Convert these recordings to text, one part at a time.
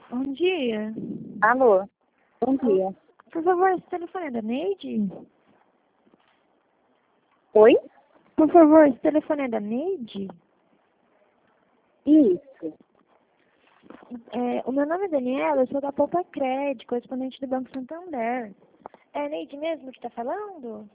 Bom dia. Alô, bom dia. Por favor, esse telefone é da Neide? Oi? Por favor, esse telefone é da Neide? Isso. O meu nome é Daniela, eu sou da Poupa Cred, correspondente do Banco Santander. É a Neide mesmo que está falando?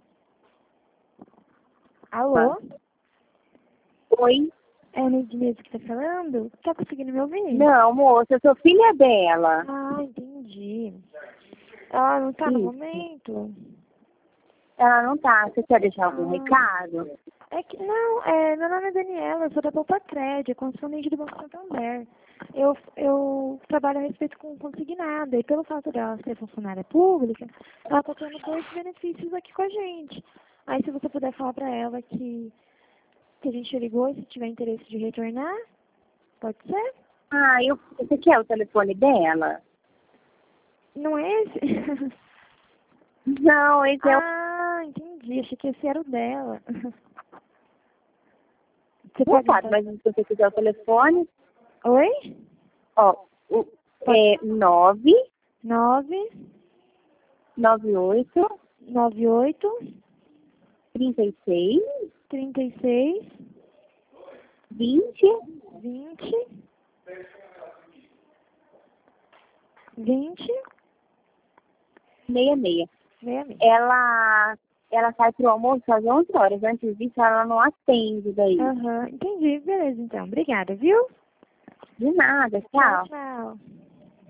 Alô? Oi? É a Neide mesmo que está falando? Tá conseguindo me ouvir? Não, moça, eu sou filha dela. Ah, entendi. Ela não tá no Isso. momento? Ela não tá. Você quer deixar algum Ah. recado? Meu nome é Daniela, eu sou da Poupa Cred, correspondente do Banco Santander. Eu trabalho a respeito com consignada e pelo fato dela ser funcionária pública, ela está tendo 2 benefícios aqui com a gente. Aí se você puder falar para ela que a gente ligou e se tiver interesse de retornar, pode ser? Ah, você quer o telefone dela? Não é esse? Não, esse é o... Ah, entendi, achei que esse era o dela. Você Não pode me sabe, mas se você quiser o telefone, Oi? ó, é 9 998 98 36 36 20 20 20 66. 66. Ela sai pro almoço às 11 horas. Antes disso, ela não atende daí. Aham, entendi. Beleza, então. Obrigada, viu? De nada, Tchau, tchau. tchau.